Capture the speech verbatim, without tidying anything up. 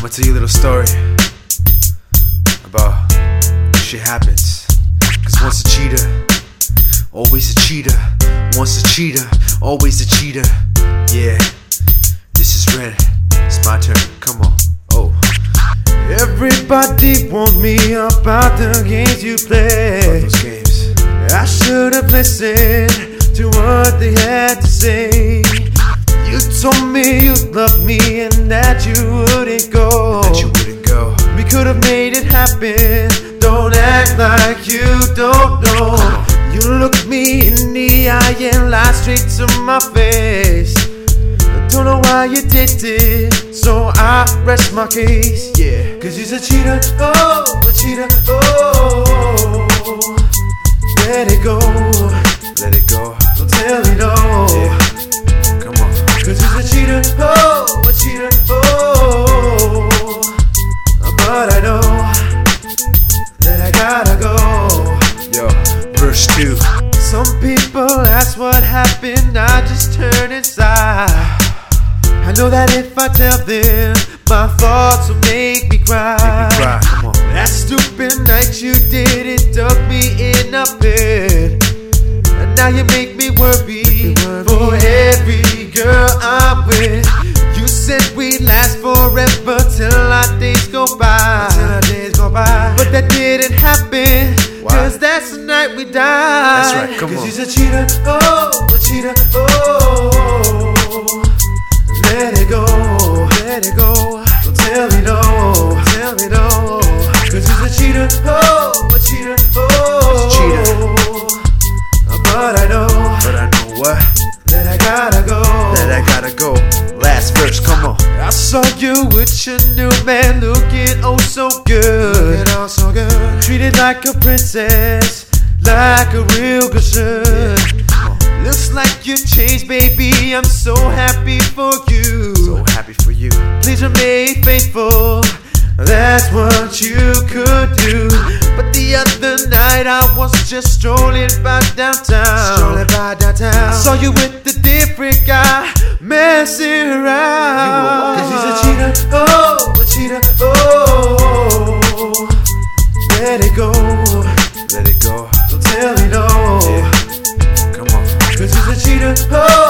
I'll tell you a little story about shit happens. Cause once a cheater, always a cheater. Once a cheater, always a cheater. Yeah, this is Ren. It's my turn. Come on. Oh. Everybody warned me about the games you play. About those games. I should have listened to what they had to say. You told me you loved me and that you wouldn't go. And that you wouldn't go. We could have made it happen. Don't act like you don't know. You looked me in the eye and lied straight to my face. I don't know why you did it, so I rest my case. Yeah. Cause you're a cheater, oh, a cheater, oh. Let it go, Let it go. don't tell me no. Yeah. Come on. Cause you're a cheater, oh, a cheater, oh. But I know that I gotta go. Yo, verse two. Some people ask what happened, I just turn inside. I know that if I tell them, my thoughts will make me cry. Make me cry. Come on. That stupid night you did, it dug me in a pit. And now you make me worry for every girl I'm with. You said we'd last forever till our days go by. Till our days go by. But that didn't happen. Why? Cause that's the night we died. That's right, come Cause on. he's a cheater, oh, a cheater, oh. Let it go, let it go. Don't tell me no, tell me no. Cause he's a cheater, oh, a cheater, oh. He's a cheater. But I know, But I know what? that I gotta go. That I gotta go. Last verse, come on. I saw you with your new man looking oh so good. Looking oh so good. Treated like a princess, like a real girl should. Yeah. Looks like you changed, baby. I'm so happy for you. So happy for you. Please remain faithful. That's what you could do. But the other night I was just strolling by downtown. Strolling by downtown. I saw you with a different guy messing around. You were- Cause he's a cheater, oh, a cheater, oh. Let it go, Let it go. don't tell me no. Yeah. Come on. Cause he's a cheater, oh.